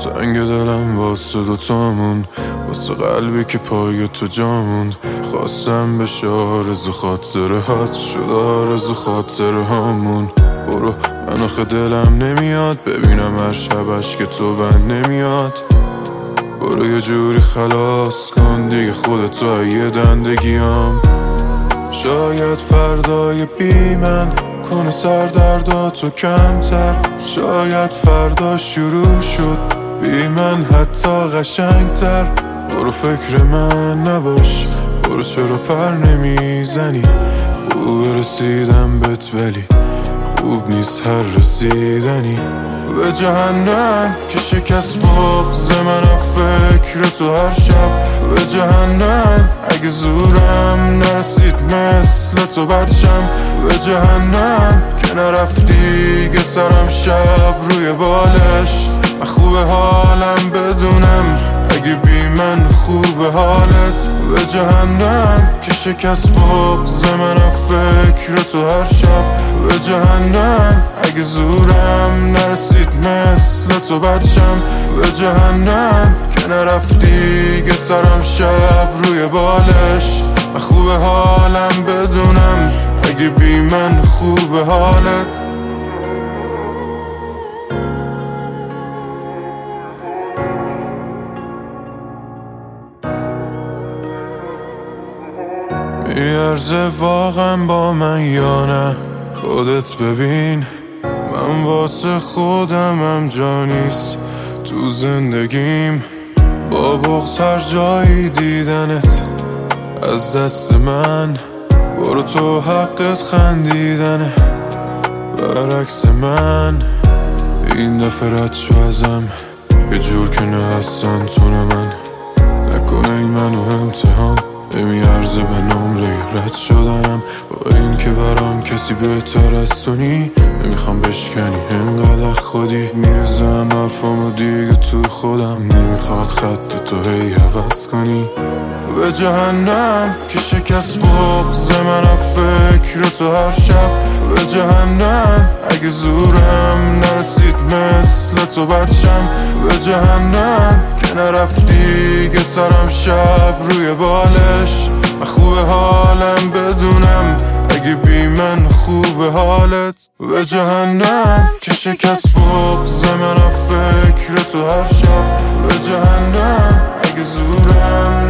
تنگ دلم واسه دوتامون، واسه قلبی که پای تو جاموند. خواستم بشه آرزو خاطره هات، شد آرزو خاطره هامون. برو من آخه دلم نمیاد ببینم هر شبش که تو بند نمیاد. برو یه جوری خلاص کن دیگه خودتو یه دندگیام. شاید فردای بی من کنه سردرداتو کمتر، شاید فردا شروع شد بی من حتی قشنگتر. برو فکر من نباش، برو چرا پر نمیزنی؟ خوب رسیدم بهت ولی خوب نیست هر رسیدنی. به جهنم که شکست بغض منم فکر تو هر شب. به جهنم اگه زورم نرسید مثل تو بچم. به جهنم که نرفتی که سرم شب روی بالش. خوب حالم بدونم اگه بی من خوب حالت. به جهنم که شکست بغض منم فکر تو هر شب. به جهنم اگه زورم نرسید مثل تو بچم. به جهنم که نرفتی که سرم شب روی بالش. خوب حالم بدونم اگه بی من خوب حالت. میارزه واقعا با من یا نه؟ خودت ببین من واسه خودمم جا نیست تو زندگیم. با بغض هر جایی دیدنت از دست من. برو تو حقت خندیدنه برعکس من. این دفعه رد شو ازم یه جور که نه هستن تو نه من. نکنه این منو امتحان نمیارزه به نمره رد شدنم. با این که برام کسی بهتر از تو نی. نمیخوام بشکنی اینقدر خودی. میرزم حرفامو دیگه تو خودم. نمیخواد خط تو هی عوض کنی. به جهنم که شکست بغض منم فکر تو هر شب. به جهنم اگه زورم نرسید مثل تو بچم. به جهنم که نرفتی که سرم شب روی بالش. خوب حالم بدونم اگه بی من خوب حالت. به جهنم که شکست بغض منم فکر تو هر شب. به جهنم اگه زورم